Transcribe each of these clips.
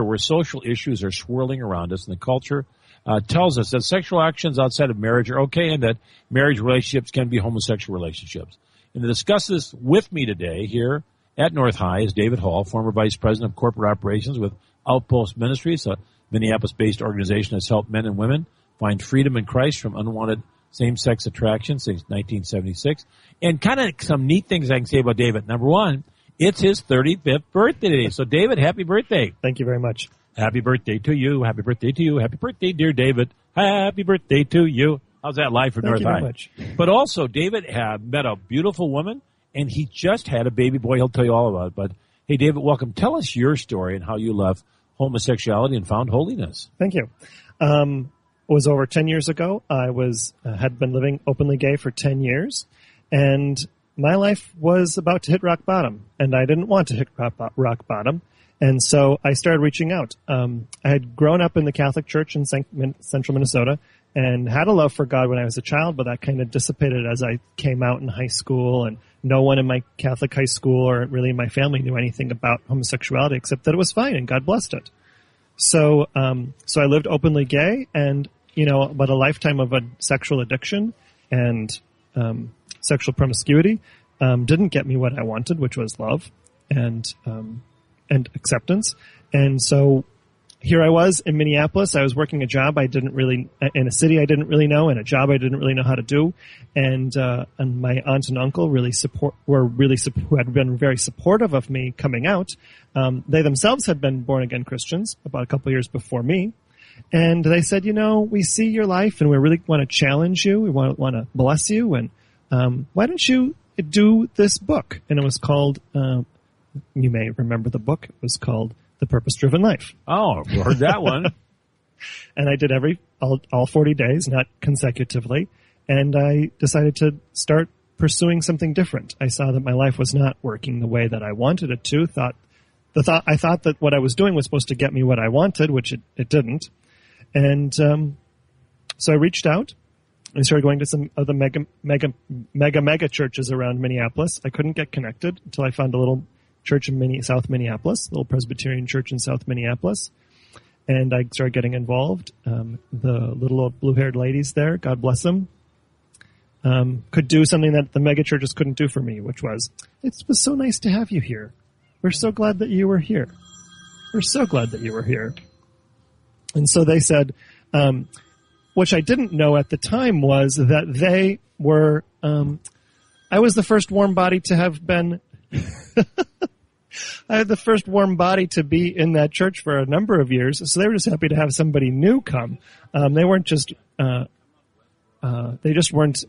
where social issues are swirling around us, and the culture tells us that sexual actions outside of marriage are okay and that marriage relationships can be homosexual relationships. And to discuss this with me today here at North High is David Hall, former Vice President of Corporate Operations with Outpost Ministries, a Minneapolis-based organization that's helped men and women find freedom in Christ from unwanted same-sex attraction since 1976. And kind of some neat things I can say about David. Number one, it's his 35th birthday today. So, David, happy birthday. Thank you very much. Happy birthday to you. Happy birthday to you. Happy birthday, dear David. Happy birthday to you. How's that live for North High? Thank you very much. But also, David had met a beautiful woman, and he just had a baby boy. He'll tell you all about it. But, hey, David, welcome. Tell us your story and how you left homosexuality and found holiness. Thank you. It was over 10 years ago. I had been living openly gay for 10 years, and my life was about to hit rock bottom, and I didn't want to hit rock bottom. And so I started reaching out. I had grown up in the Catholic Church in central Minnesota and had a love for God when I was a child, but that kind of dissipated as I came out in high school, and no one in my Catholic high school or really in my family knew anything about homosexuality except that it was fine and God blessed it. So I lived openly gay, and, about a lifetime of a sexual addiction and sexual promiscuity didn't get me what I wanted, which was love and acceptance. And so here I was in Minneapolis. I was working a job in a city I didn't really know, and a job I didn't really know how to do. And my aunt and uncle who had been very supportive of me coming out. They themselves had been born again Christians about a couple of years before me. And they said, we see your life and we really want to challenge you. We want to bless you. And why don't you do this book? And it was called, you may remember the book. It was called The Purpose-Driven Life. Oh, we heard that one. And I did all 40 days, not consecutively. And I decided to start pursuing something different. I saw that my life was not working the way that I wanted it to. I thought that what I was doing was supposed to get me what I wanted, which it didn't. And so I reached out. I started going to some of the mega churches around Minneapolis. I couldn't get connected until I found a little church in South Minneapolis, a little Presbyterian church in South Minneapolis. And I started getting involved. The little old blue-haired ladies there, God bless them, could do something that the mega churches couldn't do for me, which was, it was so nice to have you here. We're so glad that you were here. We're so glad that you were here. And so they said, which I didn't know at the time was that they were, I was the first warm body to have been, I had the first warm body to be in that church for a number of years. So they were just happy to have somebody new come. They weren't just, they just weren't,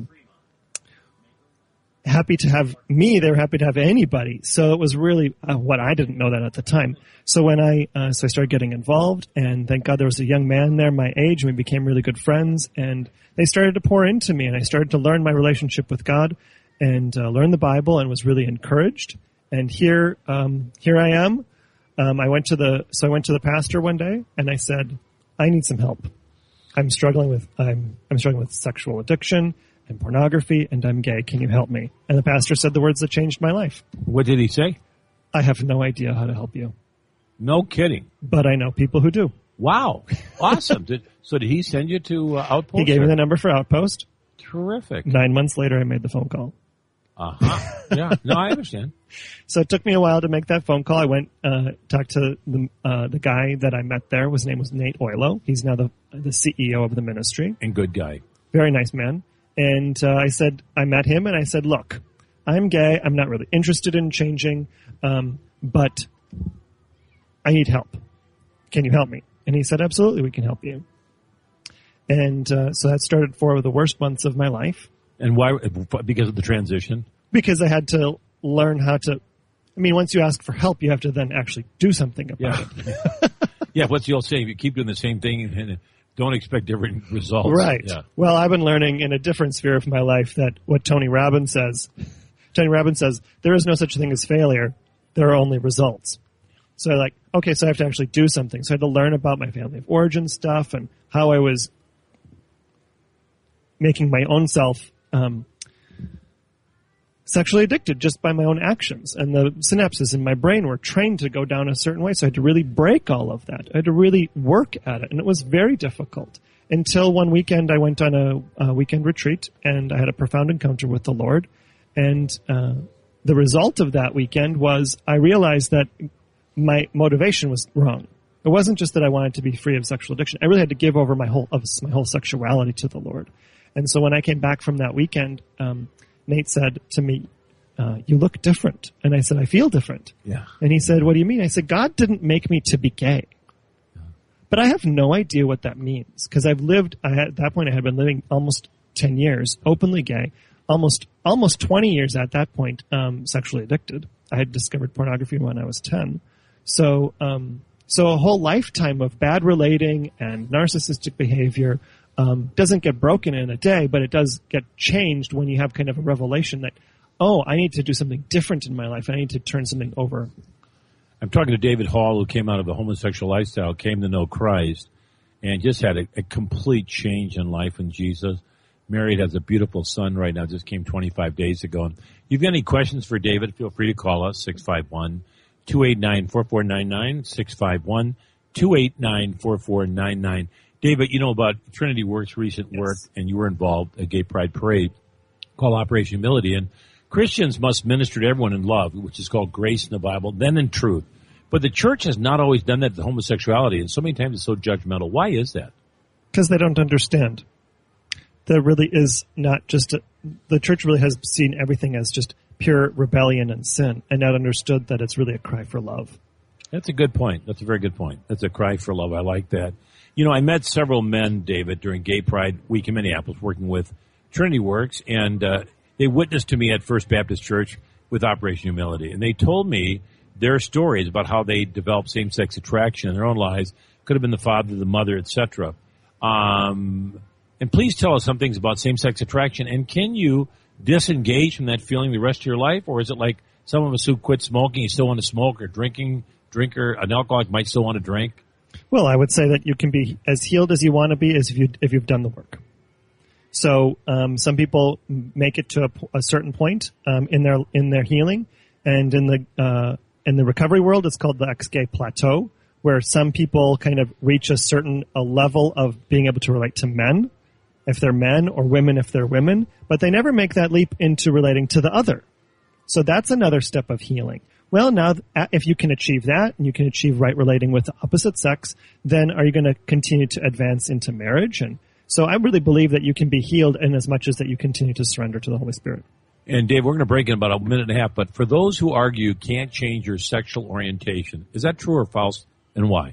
happy to have me. They were happy to have anybody. So it was really what I didn't know that at the time. So when I started getting involved, and thank God there was a young man there my age, and we became really good friends, and they started to pour into me, and I started to learn my relationship with God and learn the Bible, and was really encouraged. And here I am. I went to the pastor one day, and I said, I need some help. I'm struggling with sexual addiction and pornography, and I'm gay. Can you help me? And the pastor said the words that changed my life. What did he say? I have no idea how to help you. No kidding. But I know people who do. Wow. Awesome. Did he send you to Outpost? He gave me the number for Outpost. Terrific. 9 months later, I made the phone call. Uh-huh. Yeah. No, I understand. So it took me a while to make that phone call. I went, talked to the guy that I met there. His name was Nate Oilo. He's now the CEO of the ministry. And good guy. Very nice man. And I met him, and I said, look, I'm gay. I'm not really interested in changing, but I need help. Can you help me? And he said, absolutely, we can help you. And so that started 4 of the worst months of my life. And why? Because of the transition? Because I had to learn how to, once you ask for help, you have to then actually do something about it. Yeah, what's the old saying? You keep doing the same thing and don't expect different results. Right. Yeah. Well, I've been learning in a different sphere of my life that what Tony Robbins says. Tony Robbins says, there is no such thing as failure. There are only results. So I so I have to actually do something. So I had to learn about my family of origin stuff and how I was making my own self sexually addicted just by my own actions. And the synapses in my brain were trained to go down a certain way. So I had to really break all of that. I had to really work at it. And it was very difficult until one weekend I went on a weekend retreat and I had a profound encounter with the Lord. And the result of that weekend was I realized that my motivation was wrong. It wasn't just that I wanted to be free of sexual addiction. I really had to give over my whole sexuality to the Lord. And so when I came back from that weekend, Nate said to me, you look different. And I said, I feel different. Yeah. And he said, what do you mean? I said, God didn't make me to be gay. But I have no idea what that means because at that point I had been living almost 10 years openly gay, almost 20 years at that point, sexually addicted. I had discovered pornography when I was 10. So a whole lifetime of bad relating and narcissistic behavior, doesn't get broken in a day, but it does get changed when you have kind of a revelation that, oh, I need to do something different in my life. I need to turn something over. I'm talking to David Hall, who came out of a homosexual lifestyle, came to know Christ, and just had a complete change in life in Jesus. Married, has a beautiful son right now, just came 25 days ago. And if you've got any questions for David, feel free to call us, 651-289-4499, 651-289-4499. David, you know about Trinity Works' recent work, and you were involved at Gay Pride Parade called Operation Humility. And Christians must minister to everyone in love, which is called grace in the Bible, then in truth. But the church has not always done that to homosexuality, and so many times it's so judgmental. Why is that? Because they don't understand. There really is not just the church really has seen everything as just pure rebellion and sin, and not understood that it's really a cry for love. That's a good point. That's a very good point. That's a cry for love. I like that. You know, I met several men, David, during Gay Pride Week in Minneapolis working with Trinity Works, and they witnessed to me at First Baptist Church with Operation Humility. And they told me their stories about how they developed same-sex attraction in their own lives. Could have been the father, the mother, etc. And please tell us some things about same-sex attraction. And can you disengage from that feeling the rest of your life? Or is it like some of us who quit smoking, you still want to smoke, or an alcoholic might still want to drink? Well, I would say that you can be as healed as you want to be as if you've done the work. So some people make it to a certain point in their healing, and in the recovery world, it's called the ex-gay plateau, where some people kind of reach a level of being able to relate to men, if they're men, or women if they're women, but they never make that leap into relating to the other. So that's another step of healing. Well, now, if you can achieve that, and you can achieve right relating with the opposite sex, then are you going to continue to advance into marriage? And so I really believe that you can be healed in as much as that you continue to surrender to the Holy Spirit. And Dave, we're going to break in about a minute and a half, but for those who argue you can't change your sexual orientation, is that true or false, and why?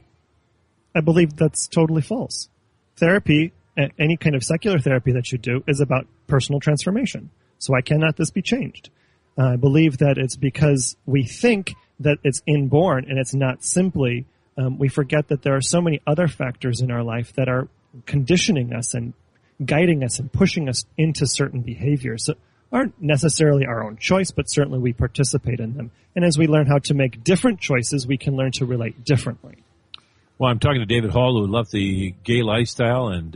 I believe that's totally false. Therapy, any kind of secular therapy that you do, is about personal transformation. So why cannot this be changed? I believe that it's because we think that it's inborn, and it's not simply, we forget that there are so many other factors in our life that are conditioning us and guiding us and pushing us into certain behaviors that aren't necessarily our own choice, but certainly we participate in them. And as we learn how to make different choices, we can learn to relate differently. Well, I'm talking to David Hall, who left the gay lifestyle and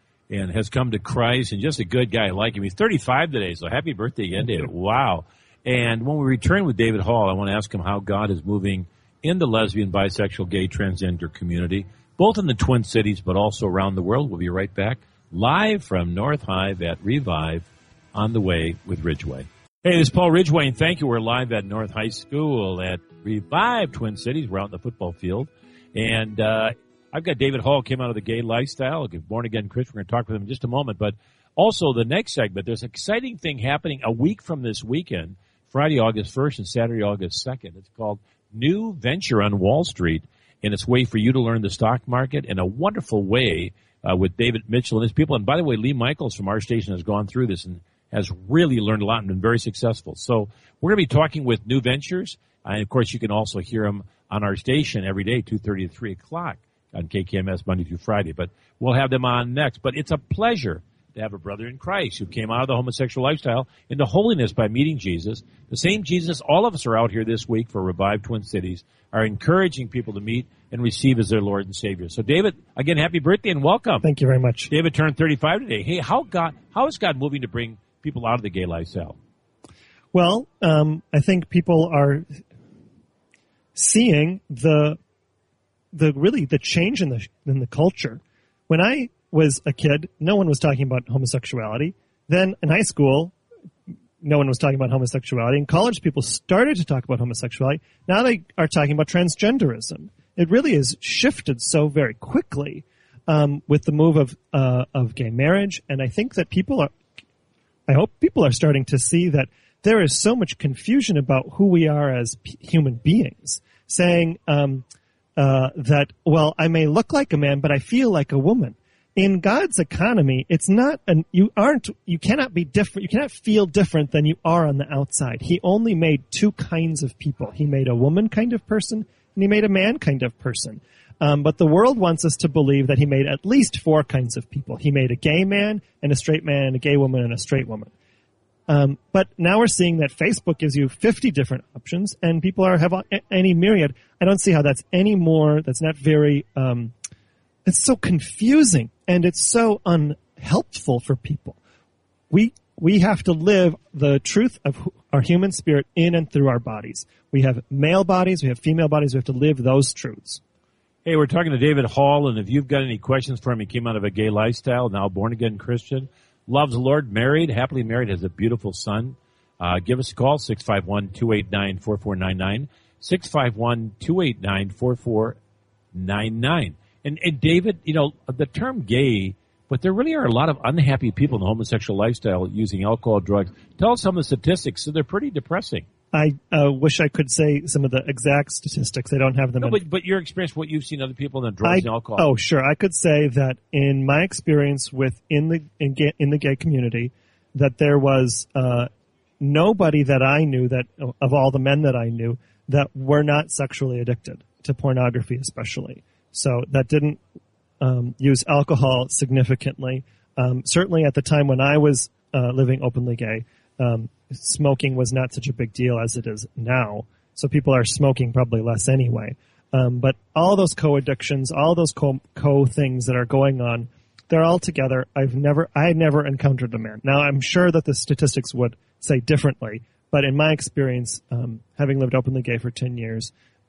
has come to Christ, and just a good guy. I like him. He's 35 today, so happy birthday again, David. Wow. And when we return with David Hall, I want to ask him how God is moving in the lesbian, bisexual, gay, transgender community, both in the Twin Cities but also around the world. We'll be right back, live from North Hive at Revive, on the way with Ridgeway. Hey, this is Paul Ridgeway, and thank you. We're live at North High School at Revive, Twin Cities. We're out in the football field. And I've got David Hall, came out of the gay lifestyle, a born-again Christian. We're going to talk with him in just a moment. But also the next segment, there's an exciting thing happening a week from this weekend, Friday, August 1st and Saturday, August 2nd. It's called New Venture on Wall Street, and it's a way for you to learn the stock market in a wonderful way with David Mitchell and his people. And by the way, Lee Michaels from our station has gone through this and has really learned a lot and been very successful. So we're going to be talking with New Ventures. And, of course, you can also hear them on our station every day, 2:30 to 3 o'clock on KKMS Monday through Friday. But we'll have them on next. But it's a pleasure to have a brother in Christ who came out of the homosexual lifestyle into holiness by meeting Jesus. The same Jesus all of us are out here this week for Revive Twin Cities, are encouraging people to meet and receive as their Lord and Savior. So, David, again, happy birthday and welcome. Thank you very much. David turned 35 today. Hey, how is God moving to bring people out of the gay lifestyle? Well, I think people are seeing the change in the culture. When I was a kid, no one was talking about homosexuality. Then in high school, no one was talking about homosexuality. In college, people started to talk about homosexuality. Now they are talking about transgenderism. It really has shifted so very quickly with the move of gay marriage, and I think that I hope people are starting to see that there is so much confusion about who we are as human beings, saying that, well, I may look like a man, but I feel like a woman. In God's economy, it's not you cannot be different, you cannot feel different than you are on the outside. He only made two kinds of people. He made a woman kind of person, and he made a man kind of person. But the world wants us to believe that he made at least four kinds of people. He made a gay man, and a straight man, and a gay woman, and a straight woman. But now we're seeing that Facebook gives you 50 different options, and people have any myriad. I don't see how that's any more. That's not very. It's so confusing, and it's so unhelpful for people. We have to live the truth of our human spirit in and through our bodies. We have male bodies, we have female bodies. We have to live those truths. Hey, we're talking to David Hall, and if you've got any questions for him, he came out of a gay lifestyle, now born-again Christian, loves the Lord, married, happily married, has a beautiful son. Give us a call, 651-289-4499, 651-289-4499. And David, the term gay, but there really are a lot of unhappy people in the homosexual lifestyle using alcohol, drugs. Tell us some of the statistics. So they're pretty depressing. I wish I could say some of the exact statistics. I don't have them. No, but your experience, what you've seen other people in the drugs and alcohol. Oh, sure. I could say that in my experience in the gay community, that there was nobody that I knew of all the men that I knew that were not sexually addicted to pornography, especially. So that didn't use alcohol significantly. Certainly at the time when I was living openly gay, smoking was not such a big deal as it is now. So people are smoking probably less anyway. But all those co-addictions, all those co-things that are going on, they're all together. I never encountered a man. Now I'm sure that the statistics would say differently, but in my experience, having lived openly gay for 10 years,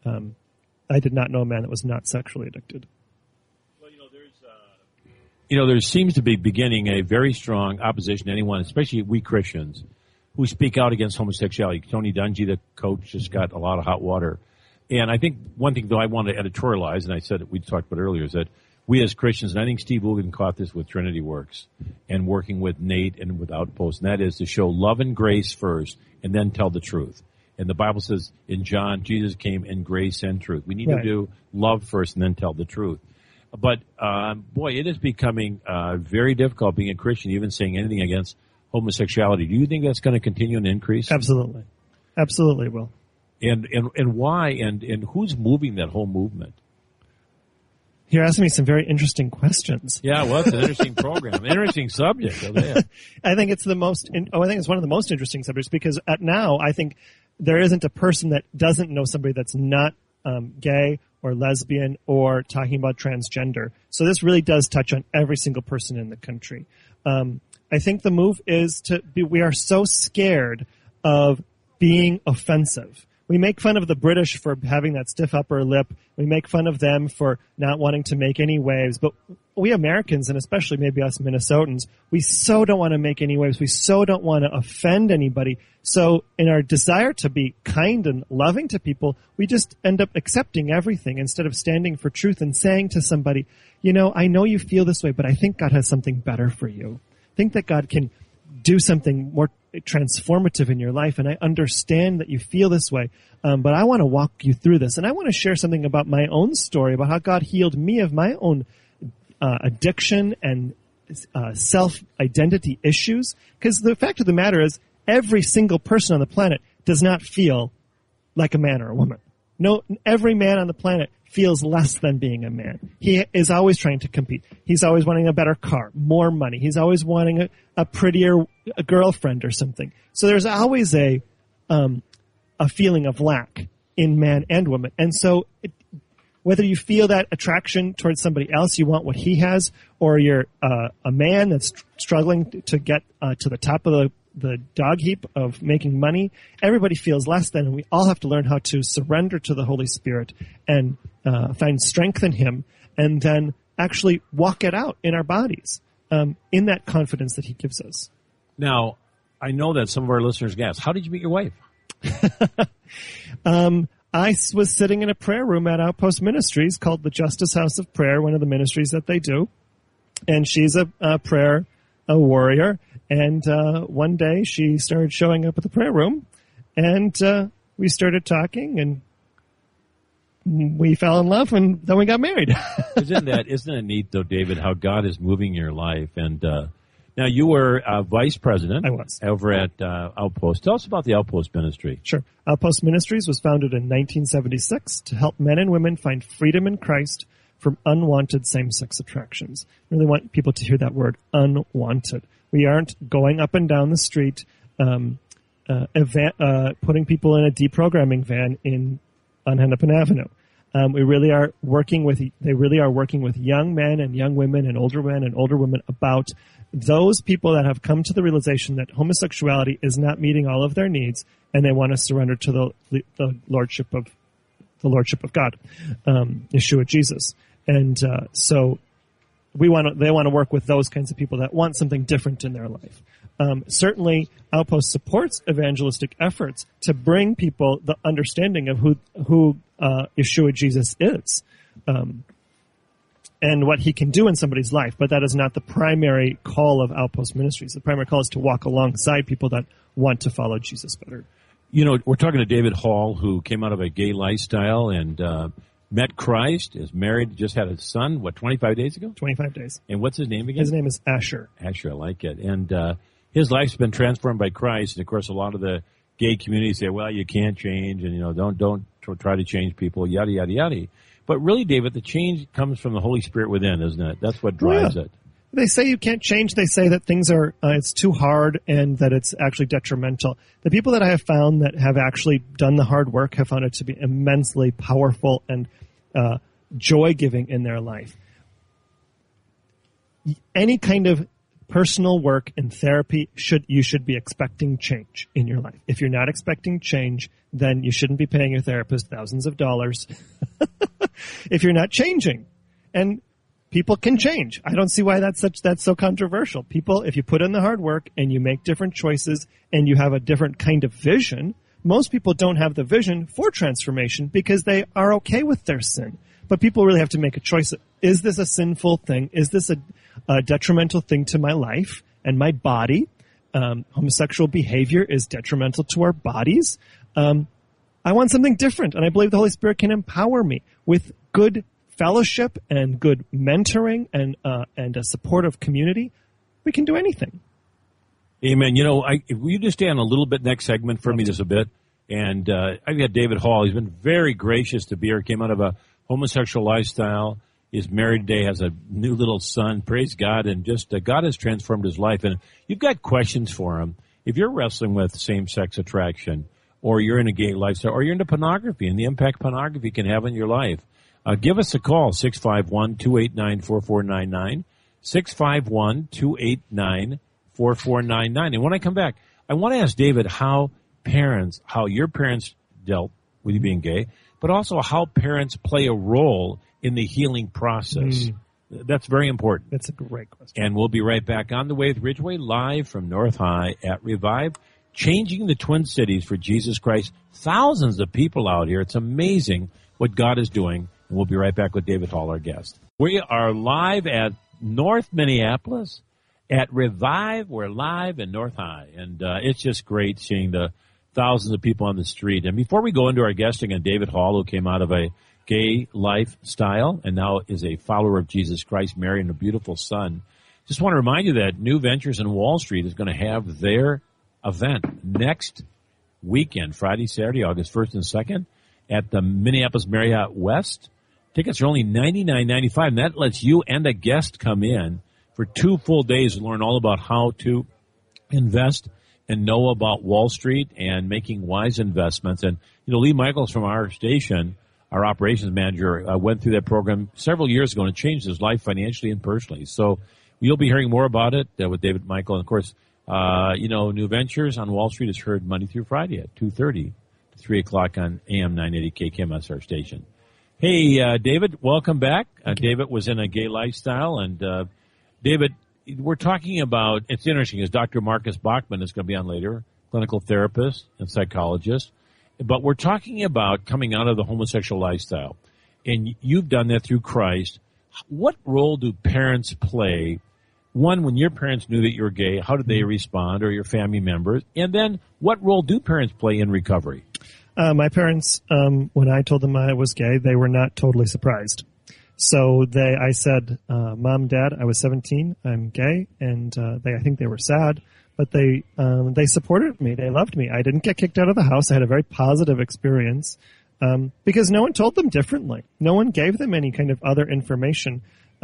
I did not know a man that was not sexually addicted. Well, there seems to be beginning a very strong opposition to anyone, especially we Christians, who speak out against homosexuality. Tony Dungy, the coach, just got a lot of hot water. And I think one thing, though, I want to editorialize, and I said it, we talked about earlier, is that we as Christians, and I think Steve Wogan caught this with Trinity Works and working with Nate and with Outpost, and that is to show love and grace first and then tell the truth. And the Bible says in John, Jesus came in grace and truth. We need to do love first and then tell the truth. But, boy, it is becoming very difficult being a Christian, even saying anything against homosexuality. Do you think that's going to continue and increase? Absolutely. Absolutely will. And why? And who's moving that whole movement? You're asking me some very interesting questions. Yeah, well, it's an interesting program, interesting subject. I think it's one of the most interesting subjects because now I think there isn't a person that doesn't know somebody that's not gay or lesbian or talking about transgender. So this really does touch on every single person in the country. I think the move is we are so scared of being offensive. We make fun of the British for having that stiff upper lip. We make fun of them for not wanting to make any waves. But we Americans, and especially maybe us Minnesotans, we so don't want to make any waves. We so don't want to offend anybody. So in our desire to be kind and loving to people, we just end up accepting everything instead of standing for truth and saying to somebody, I know you feel this way, but I think God has something better for you. I think that God can do something more transformative in your life, and I understand that you feel this way, but I want to walk you through this, and I want to share something about my own story, about how God healed me of my own addiction and self-identity issues, because the fact of the matter is every single person on the planet does not feel like a man or a woman. No, every man on the planet feels less than being a man. He is always trying to compete. He's always wanting a better car, more money. He's always wanting a prettier girlfriend or something. So there's always a feeling of lack in man and woman. And so whether you feel that attraction towards somebody else, you want what he has, or you're a man that's struggling to get to the top of the dog heap of making money. Everybody feels less than, and we all have to learn how to surrender to the Holy Spirit and find strength in Him, and then actually walk it out in our bodies in that confidence that He gives us. Now, I know that some of our listeners ask, how did you meet your wife? I was sitting in a prayer room at Outpost Ministries called the Justice House of Prayer, one of the ministries that they do. And she's a prayer warrior. And one day she started showing up at the prayer room, and we started talking, and we fell in love, and then we got married. Isn't it neat, though, David, how God is moving your life? And now you were vice president. I was. Over at Outpost. Tell us about the Outpost ministry. Sure. Outpost Ministries was founded in 1976 to help men and women find freedom in Christ from unwanted same-sex attractions. I really want people to hear that word, unwanted. We aren't going up and down the street putting people in a deprogramming van on Hennepin Avenue. They really are working with young men and young women and older men and older women about those people that have come to the realization that homosexuality is not meeting all of their needs, and they want to surrender to the lordship of God, Yeshua Jesus. And so they want to work with those kinds of people that want something different in their life. Certainly, Outpost supports evangelistic efforts to bring people the understanding of who Yeshua Jesus is, and what He can do in somebody's life. But that is not the primary call of Outpost Ministries. The primary call is to walk alongside people that want to follow Jesus better. You know, we're talking to David Hall, who came out of a gay lifestyle and met Christ, is married, just had a son, 25 days ago? 25 days. And what's his name again? His name is Asher. Asher, I like it. And his life's been transformed by Christ. And, of course, a lot of the gay community say, well, you can't change, and, don't try to change people, yada, yada, yada. But really, David, the change comes from the Holy Spirit within, isn't it? That's what drives it. They say you can't change. They say that things are, it's too hard and that it's actually detrimental. The people that I have found that have actually done the hard work have found it to be immensely powerful and joy-giving in their life. Any kind of personal work and therapy, you should be expecting change in your life. If you're not expecting change, then you shouldn't be paying your therapist thousands of dollars if you're not changing. And people can change. I don't see why that's so controversial. People, if you put in the hard work and you make different choices and you have a different kind of vision, most people don't have the vision for transformation because they are okay with their sin. But people really have to make a choice. Is this a sinful thing? Is this a detrimental thing to my life and my body? Homosexual behavior is detrimental to our bodies. I want something different, and I believe the Holy Spirit can empower me with good fellowship and good mentoring and a supportive community. We can do anything. Amen. Will you just stay on a little bit next segment for me just a bit? And I've got David Hall. He's been very gracious to be here. Came out of a homosexual lifestyle. Is married today, has a new little son. Praise God. And just God has transformed his life. And you've got questions for him. If you're wrestling with same-sex attraction, or you're in a gay lifestyle, or you're into pornography and the impact pornography can have on your life, give us a call, 651-289-4499, 651-289-4499. And when I come back, I want to ask David how your parents dealt with you being gay, but also how parents play a role in the healing process. That's very important. That's a great question. And we'll be right back on the way with Ridgeway, live from North High at Revive, changing the Twin Cities for Jesus Christ. Thousands of people out here. It's amazing what God is doing. And we'll be right back with David Hall, our guest. We are live at North Minneapolis at Revive. We're live in North High. And it's just great seeing the thousands of people on the street. And before we go into our guesting on David Hall, who came out of a gay lifestyle and now is a follower of Jesus Christ, marrying a beautiful son, just want to remind you that New Ventures in Wall Street is going to have their event next weekend, Friday, Saturday, August 1st and 2nd, at the Minneapolis Marriott West. Tickets are only $99.95, and that lets you and a guest come in for 2 full days and learn all about how to invest and know about Wall Street and making wise investments. And, Lee Michaels from our station, our operations manager, went through that program several years ago and it changed his life financially and personally. So you'll be hearing more about it with David Michael. And, of course, New Ventures on Wall Street is heard Monday through Friday at 2:30 to 3 o'clock on AM 980 KKMS, our station. Hey, David, welcome back. David was in a gay lifestyle, and David, we're talking about, it's interesting, as Dr. Marcus Bachman is going to be on later, clinical therapist and psychologist, but we're talking about coming out of the homosexual lifestyle, and you've done that through Christ. What role do parents play? One, when your parents knew that you were gay, how did they respond, or your family members? And then, what role do parents play in recovery? My parents, when I told them I was gay, they were not totally surprised. So I said, Mom, Dad, I was 17, I'm gay, and I think they were sad, but they supported me, they loved me. I didn't get kicked out of the house. I had a very positive experience, because no one told them differently. No one gave them any kind of other information.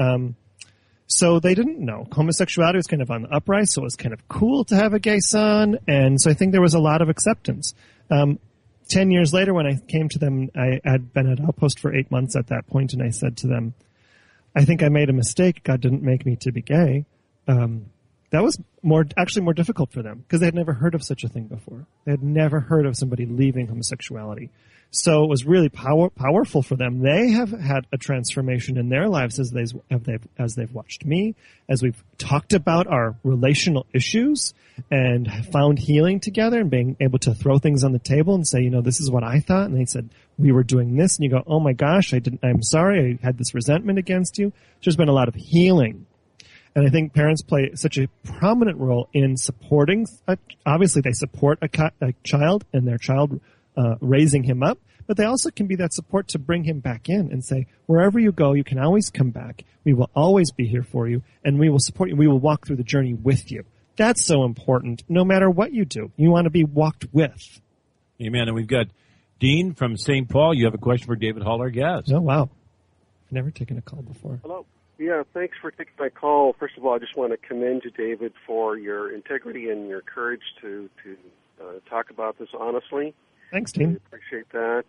So they didn't know. Homosexuality was kind of on the uprise, so it was kind of cool to have a gay son, and so I think there was a lot of acceptance. 10 years later, when I came to them, I had been at Outpost for 8 months at that point, and I said to them, I think I made a mistake. God didn't make me to be gay. That was actually more difficult for them, because they had never heard of such a thing before. They had never heard of somebody leaving homosexuality. So it was really powerful for them. They have had a transformation in their lives as they've watched me, as we've talked about our relational issues and found healing together and being able to throw things on the table and say, this is what I thought. And they said, we were doing this. And you go, oh my gosh, I'm sorry. I had this resentment against you. There's been a lot of healing. And I think parents play such a prominent role in supporting. Obviously, they support a child and their child raising him up, but they also can be that support to bring him back in and say, wherever you go, you can always come back. We will always be here for you, and we will support you. We will walk through the journey with you. That's so important. No matter what you do, you want to be walked with. Amen. And we've got Dean from St. Paul. You have a question for David Hall, our guest. Oh, wow. I've never taken a call before. Hello. Yeah, thanks for taking my call. First of all, I just want to commend you, David, for your integrity and your courage to talk about this honestly. Thanks, Dean. I appreciate that.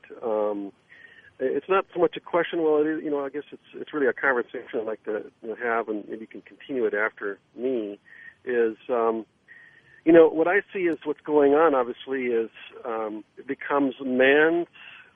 It's not so much a question. Well, it is, I guess it's really a conversation I'd like to have, and maybe you can continue it after me. Is what I see is what's going on. Obviously, is it becomes man's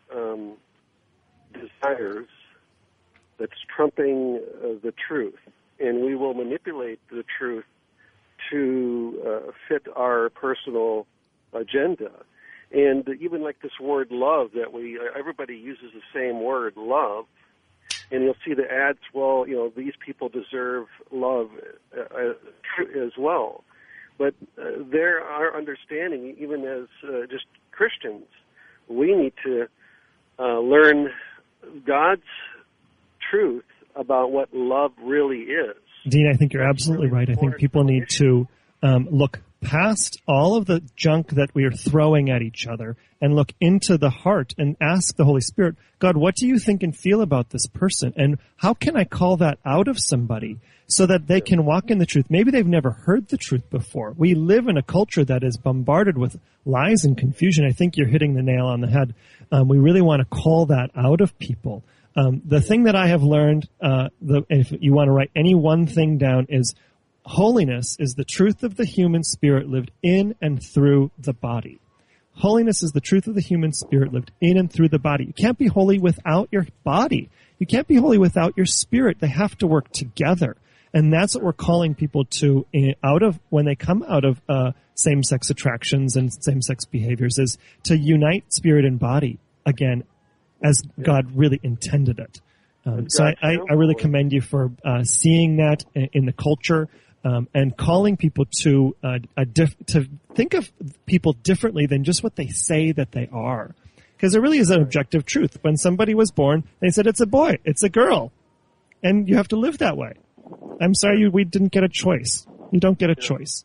desires that's trumping the truth, and we will manipulate the truth to fit our personal agenda. And even like this word love that everybody uses the same word, love, and you'll see the ads, well, these people deserve love as well. But our understanding, even as just Christians, we need to learn God's truth about what love really is. Dean, I think you're absolutely right. I think people need to look past all of the junk that we are throwing at each other and look into the heart and ask the Holy Spirit, God, what do you think and feel about this person? And how can I call that out of somebody so that they can walk in the truth? Maybe they've never heard the truth before. We live in a culture that is bombarded with lies and confusion. I think you're hitting the nail on the head. We really want to call that out of people. The thing that I have learned, if you want to write any one thing down, is holiness is the truth of the human spirit lived in and through the body. Holiness is the truth of the human spirit lived in and through the body. You can't be holy without your body. You can't be holy without your spirit. They have to work together. And that's what we're calling people to when they come out of same-sex attractions and same-sex behaviors, is to unite spirit and body again as God really intended it. So I really commend you for seeing that in the culture. And calling people to think of people differently than just what they say that they are. Because there really is an objective truth. When somebody was born, they said it's a boy, it's a girl. And you have to live that way. I'm sorry we didn't get a choice. You don't get a choice.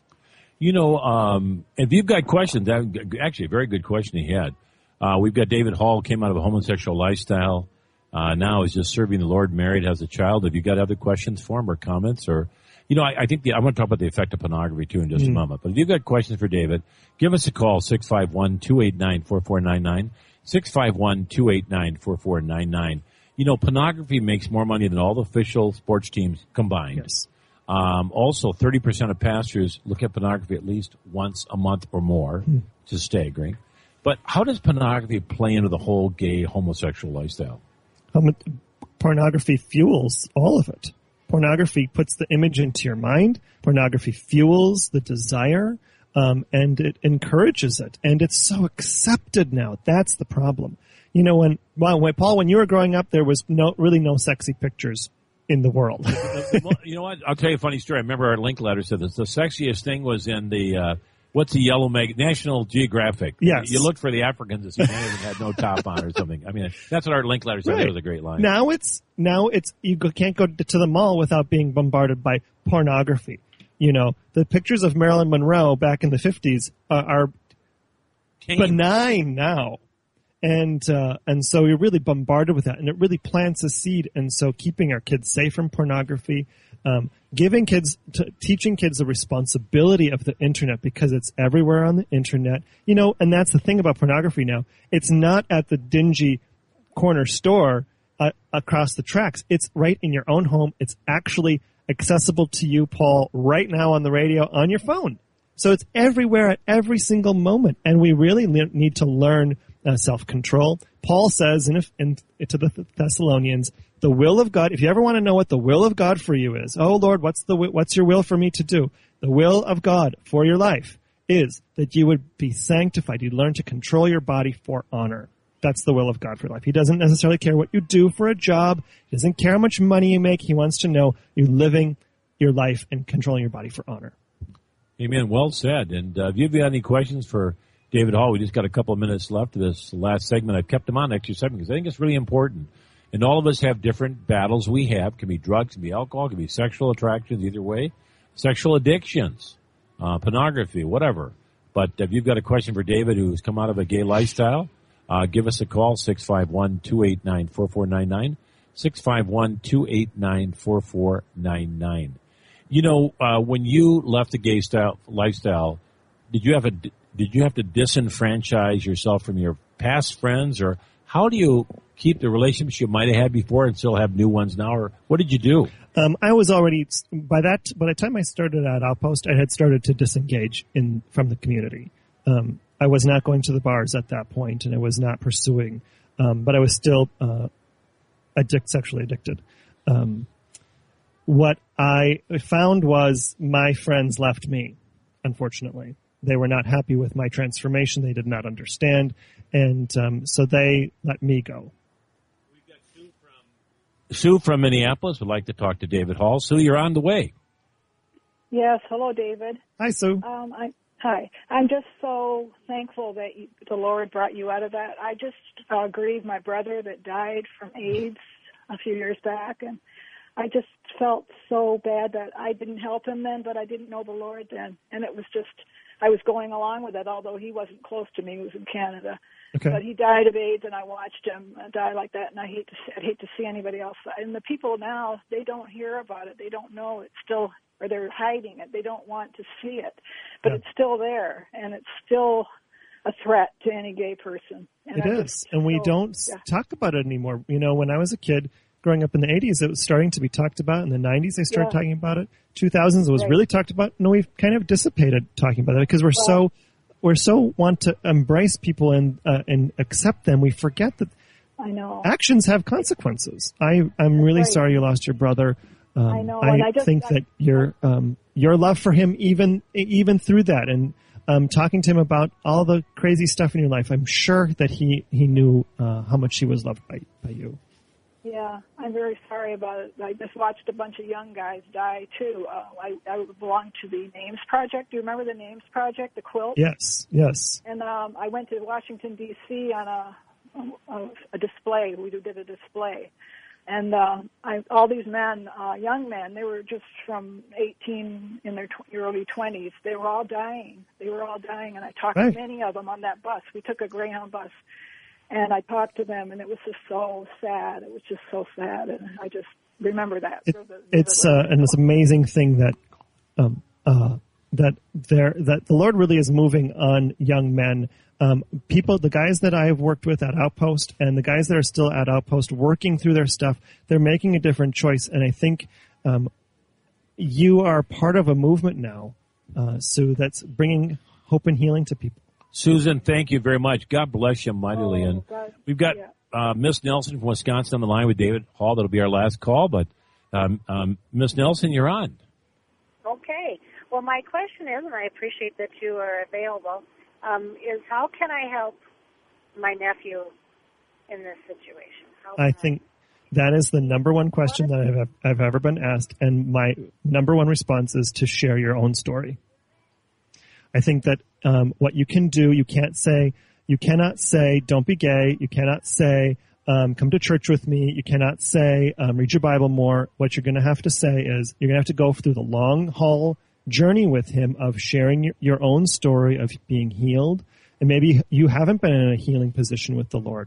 If you've got questions, actually a very good question he had. We've got David Hall, came out of a homosexual lifestyle. Now is just serving the Lord, married, has a child. Have you got other questions for him or comments? Or, I think I want to talk about the effect of pornography too in just a moment. But if you've got questions for David, give us a call, 651-289-4499, 651-289-4499. Pornography makes more money than all the official sports teams combined. Yes. Also, 30% of pastors look at pornography at least once a month or more, which is staggering. But how does pornography play into the whole gay homosexual lifestyle? Pornography fuels all of it. Pornography puts the image into your mind. Pornography fuels the desire, and it encourages it. And it's so accepted now. That's the problem. You know, Paul, when you were growing up, there was really no sexy pictures in the world. You know what? I'll tell you a funny story. I remember our link letter said this. The sexiest thing was in the what's the yellow National Geographic. Yes. You looked for the Africans as humanity had no top on or something. I mean, that's what our link letter said. Right. That was a great line. Now it's you can't go to the mall without being bombarded by pornography. You know, the pictures of Marilyn Monroe back in the 50s are benign now. And so you're really bombarded with that, and it really plants a seed. And so keeping our kids safe from pornography, teaching kids the responsibility of the internet, because it's everywhere on the internet. You know, and that's the thing about pornography now. It's not at the dingy corner store across the tracks. It's right in your own home. It's actually accessible to you, Paul, right now on the radio, on your phone. So it's everywhere at every single moment. And we really need to learn self-control. Paul says to the Thessalonians, the will of God, if you ever want to know what the will of God for you is, oh Lord, what's your will for me to do? The will of God for your life is that you would be sanctified. You learn to control your body for honor. That's the will of God for life. He doesn't necessarily care what you do for a job. He doesn't care how much money you make. He wants to know you living your life and controlling your body for honor. Amen. Well said. And if you've got any questions for David Hall, we just got a couple of minutes left of this last segment. I've kept him on next 2 segments because I think it's really important. And all of us have different battles we have. It can be drugs, it can be alcohol, it can be sexual attractions, either way. Sexual addictions, pornography, whatever. But if you've got a question for David who's come out of a gay lifestyle, give us a call, 651-289-4499, 651-289-4499. You know, when you left the gay lifestyle, did you have to disenfranchise yourself from your past friends, or how do you keep the relationships you might have had before and still have new ones now, or what did you do? I was already by the time I started at Outpost, I had started to disengage from the community. I was not going to the bars at that point, and I was not pursuing, but I was still sexually addicted. What I found was my friends left me, unfortunately. They were not happy with my transformation. They did not understand. And so they let me go. We've got Sue from Minneapolis would like to talk to David Hall. Sue, you're on the way. Yes. Hello, David. Hi, Sue. Hi. I'm just so thankful that the Lord brought you out of that. I just grieved my brother that died from AIDS a few years back, and I just felt so bad that I didn't help him then, but I didn't know the Lord then. And it was just, I was going along with it, although he wasn't close to me. He was in Canada. Okay. But he died of AIDS, and I watched him die like that, and I'd hate to see anybody else. And the people now, they don't hear about it. They don't know it's still, or they're hiding it. They don't want to see it. But it's still there, and it's still a threat to any gay person. And it is, and we don't talk about it anymore. You know, when I was a kid, growing up in the 80s, it was starting to be talked about. In the 90s, they started talking about it. 2000s, it was really talked about. No, we've kind of dissipated talking about it because we're so want to embrace people and accept them. We forget that actions have consequences. I'm really sorry you lost your brother. I know. I think that your love for him, even through that, and talking to him about all the crazy stuff in your life, I'm sure that he knew how much he was loved by you. Yeah, I'm very sorry about it. I just watched a bunch of young guys die, too. I belong to the NAMES Project. Do you remember the NAMES Project, the quilt? Yes. And I went to Washington, D.C. on a display. We did a display. And all these men, young men, they were just from 18 in their early 20s. They were all dying. And I talked to many of them on that bus. We took a Greyhound bus. And I talked to them, and it was just so sad. It was just so sad, and I just remember that. It's an amazing thing that the Lord really is moving on young men. People, the guys that I've worked with at Outpost, and the guys that are still at Outpost, working through their stuff, they're making a different choice. And I think, you are part of a movement now, Sue, that's bringing hope and healing to people. Susan, thank you very much. God bless you mightily. And we've got Miss Nelson from Wisconsin on the line with David Hall. That'll be our last call. But Miss Nelson, you're on. Okay. Well, my question is, and I appreciate that you are available, is how can I help my nephew in this situation? I think that is the number one question that I've ever been asked, and my number one response is to share your own story. I think that what you can do, you cannot say, don't be gay. You cannot say, come to church with me. You cannot say, read your Bible more. What you're going to have to say is you're going to have to go through the long haul journey with him of sharing your own story of being healed. And maybe you haven't been in a healing position with the Lord.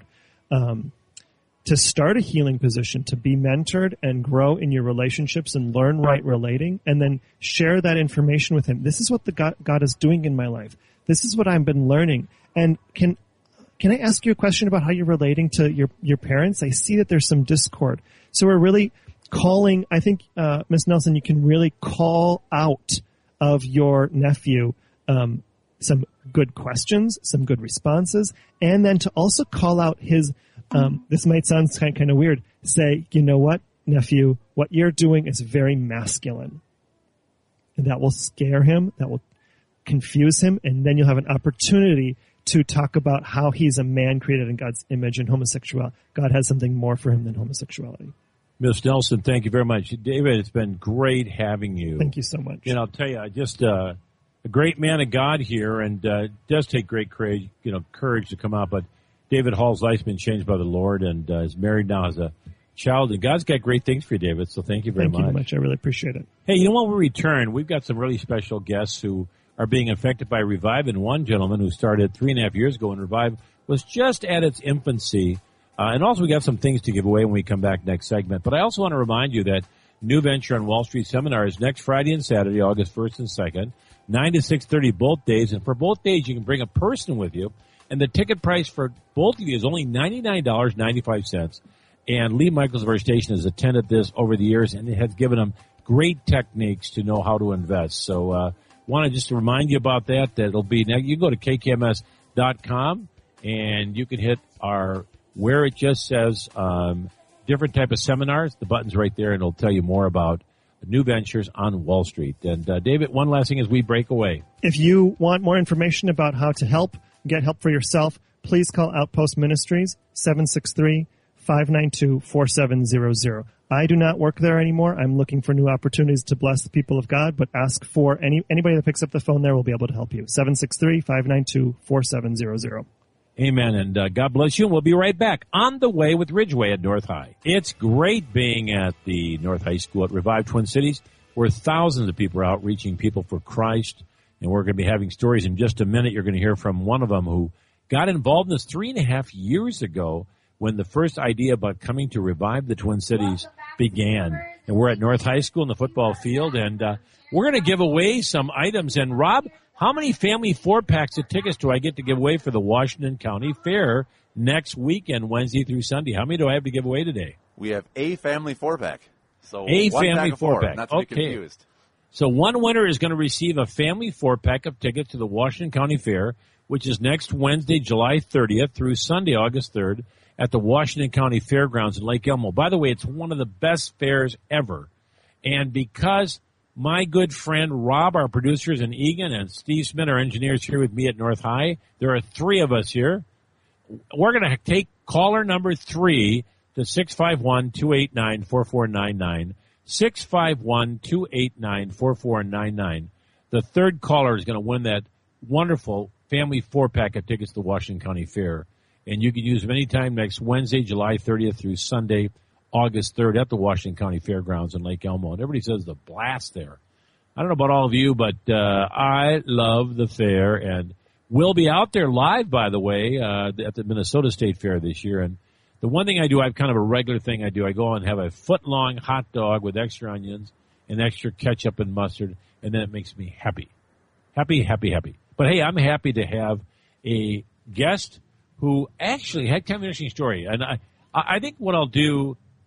To start a healing position, to be mentored and grow in your relationships and learn right relating, and then share that information with him. This is what God is doing in my life. This is what I've been learning. And can I ask you a question about how you're relating to your parents? I see that there's some discord. So we're really calling, I think, Ms. Nelson, you can really call out of your nephew some good questions, some good responses, and then to also call out his this might sound kind of weird. Say, you know what, nephew, what you're doing is very masculine. And that will scare him. That will confuse him. And then you'll have an opportunity to talk about how he's a man created in God's image and homosexuality. God has something more for him than homosexuality. Ms. Nelson, thank you very much. David, it's been great having you. Thank you so much. And I'll tell you, just a great man of God here, and it does take great courage to come out. But David Hall's life's been changed by the Lord, and is married now, has a child, and God's got great things for you, David, so thank you very much. Thank you very much. I really appreciate it. Hey, when we return, we've got some really special guests who are being affected by Revive, and one gentleman who started 3.5 years ago, and Revive was just at its infancy. And also we got some things to give away when we come back next segment. But I also want to remind you that New Venture on Wall Street seminar is next Friday and Saturday, August 1st and 2nd, 9 to 6:30 both days. And for both days, you can bring a person with you. And the ticket price for both of you is only $99.95. And Lee Michaels of our station has attended this over the years, and it has given him great techniques to know how to invest. So want to just remind you about that. It'll be now. You can go to kkms.com, and you can hit our where it just says different type of seminars. The button's right there, and it'll tell you more about New Ventures on Wall Street. And David, one last thing as we break away. If you want more information about how to get help for yourself, please call Outpost Ministries, 763-592-4700. I do not work there anymore. I'm looking for new opportunities to bless the people of God, but ask for anybody that picks up the phone there will be able to help you. 763-592-4700. Amen, and God bless you, and we'll be right back on the way with Ridgeway at North High. It's great being at the North High School at Revive Twin Cities, where thousands of people are out reaching people for Christ, and we're going to be having stories in just a minute. You're going to hear from one of them who got involved in this 3.5 years ago when the first idea about coming to Revive the Twin Cities began. And we're at North High School in the football field, and we're going to give away some items. And Rob, how many family 4-packs of tickets do I get to give away for the Washington County Fair next weekend, Wednesday through Sunday? How many do I have to give away today? We have a family 4-pack. So a one family pack of 4, 4-pack. not to be confused. So one winner is going to receive a family 4-pack of tickets to the Washington County Fair, which is next Wednesday, July 30th through Sunday, August 3rd at the Washington County Fairgrounds in Lake Elmo. By the way, it's one of the best fairs ever. And because my good friend Rob, our producers in Egan, and Steve Smith, our engineers, here with me at North High, there are 3 of us here. We're going to take caller number 3 to 651-289-4499. 651-289-4499. The third caller is going to win that wonderful family 4-pack of tickets to the Washington County Fair. And you can use them anytime next Wednesday, July 30th through Sunday, August 3rd at the Washington County Fairgrounds in Lake Elmo. And everybody says the blast there. I don't know about all of you, but I love the fair. And we'll be out there live, by the way, at the Minnesota State Fair this year. And the one thing I do, I have kind of a regular thing I do. I go and have a foot-long hot dog with extra onions and extra ketchup and mustard, and then it makes me happy. Happy, happy, happy. But, hey, I'm happy to have a guest who actually had kind of an interesting story. And I think what I'll do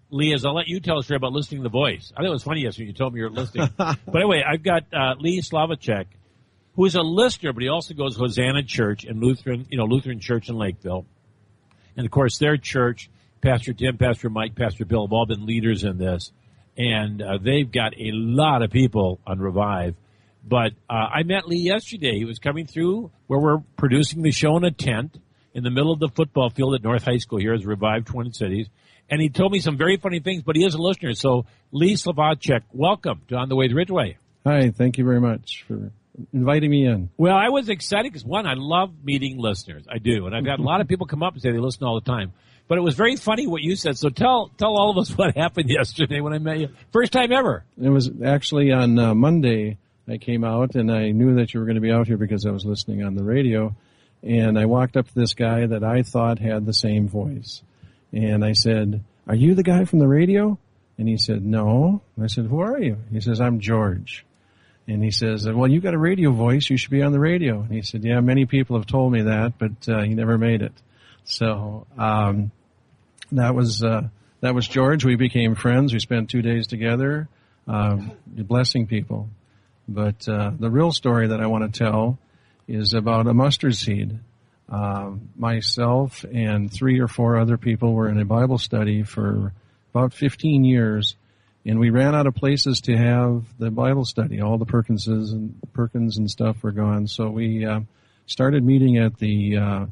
Lee, is I'll let you tell a story about listening to The Voice. I thought it was funny yesterday when you told me you were listening. But anyway, I've got Lee Slavacek, who is a listener, but he also goes to Hosanna Church and Lutheran Church in Lakeville. And, of course, their church, Pastor Tim, Pastor Mike, Pastor Bill have all been leaders in this. And they've got a lot of people on Revive. But I met Lee yesterday. He was coming through where we're producing the show in a tent in the middle of the football field at North High School here as Revive Twin Cities. And he told me some very funny things, but he is a listener. So, Lee Slavacek, welcome to On the Way to Ridgeway. Hi, thank you very much for inviting me in. Well, I was excited because, one, I love meeting listeners. I do. And I've had a lot of people come up and say they listen all the time. But it was very funny what you said. So tell all of us what happened yesterday when I met you. First time ever. It was actually on Monday I came out, and I knew that you were going to be out here because I was listening on the radio. And I walked up to this guy that I thought had the same voice. And I said, "Are you the guy from the radio?" And he said, "No." I said, "Who are you?" He says, "I'm George." And he says, "Well, you got a radio voice. You should be on the radio." And he said, "Yeah, many people have told me that, but he never made it." So that was George. We became friends. We spent 2 days together, blessing people. But the real story that I want to tell is about a mustard seed. Myself and 3 or 4 other people were in a Bible study for about 15 years, and we ran out of places to have the Bible study. All the Perkins and stuff were gone, so we started meeting at the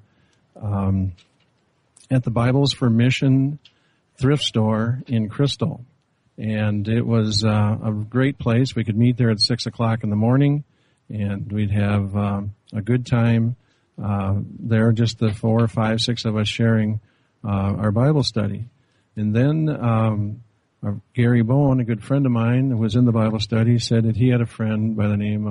Bibles for Mission thrift store in Crystal, and it was a great place. We could meet there at 6:00 in the morning, and we'd have a good time. There, just the 4, 5, 6 of us sharing our Bible study. And then Gary Bowen, a good friend of mine who was in the Bible study, said that he had a friend by the name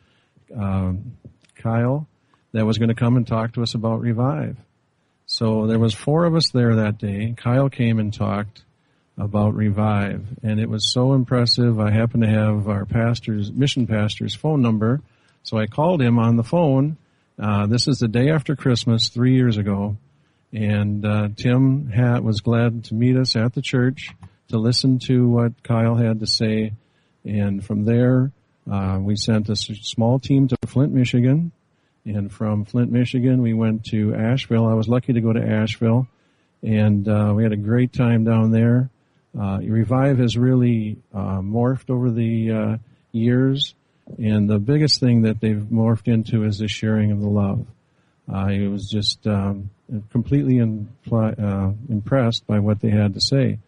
of Kyle that was going to come and talk to us about Revive. So there was 4 of us there that day. Kyle came and talked about Revive, and it was so impressive. I happened to have our mission pastor's phone number, so I called him on the phone. This is the day after Christmas, 3 years ago, and Tim was glad to meet us at the church to listen to what Kyle had to say, and from there we sent a small team to Flint, Michigan, and from Flint, Michigan we went to Asheville. I was lucky to go to Asheville, and we had a great time down there. Revive has really morphed over the years. And the biggest thing that they've morphed into is the sharing of the love. I was just completely impressed by what they had to say.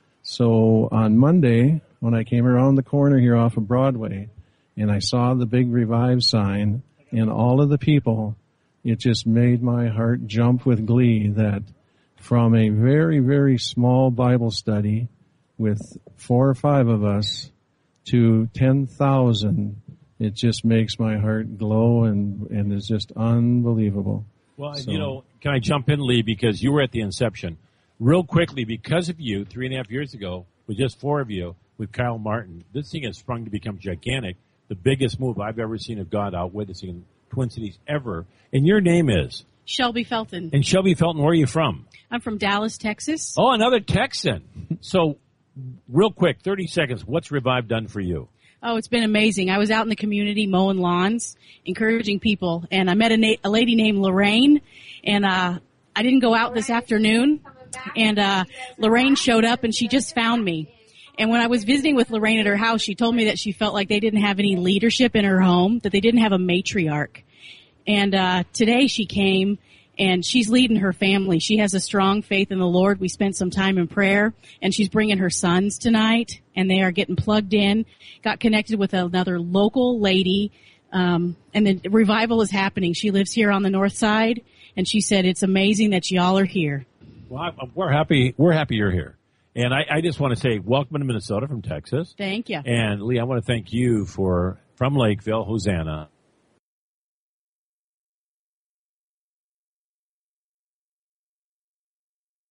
So on Monday, when I came around the corner here off of Broadway, and I saw the big Revive sign and all of the people, it just made my heart jump with glee that from a very, very small Bible study with 4 or 5 of us to 10,000, it just makes my heart glow and is just unbelievable. Well, so, can I jump in, Lee, because you were at the inception. Real quickly, because of you, 3.5 years ago, with just 4 of you, with Kyle Martin, this thing has sprung to become gigantic, the biggest move I've ever seen of God out witnessing in Twin Cities ever. And your name is? Shelby Felton. And Shelby Felton, where are you from? I'm from Dallas, Texas. Oh, another Texan. So, real quick, 30 seconds, what's Revive done for you? Oh, it's been amazing. I was out in the community mowing lawns, encouraging people, and I met a lady named Lorraine, and I didn't go out this afternoon, and Lorraine showed up, and she just found me. And when I was visiting with Lorraine at her house, she told me that she felt like they didn't have any leadership in her home, that they didn't have a matriarch. And today she came, and she's leading her family. She has a strong faith in the Lord. We spent some time in prayer, and she's bringing her sons tonight, and they are getting plugged in, got connected with another local lady, and the revival is happening. She lives here on the north side, and she said, it's amazing that y'all are here. Well, we're happy you're here. And I just want to say welcome to Minnesota from Texas. Thank you. And Lee, I want to thank you from Lakeville, Hosanna,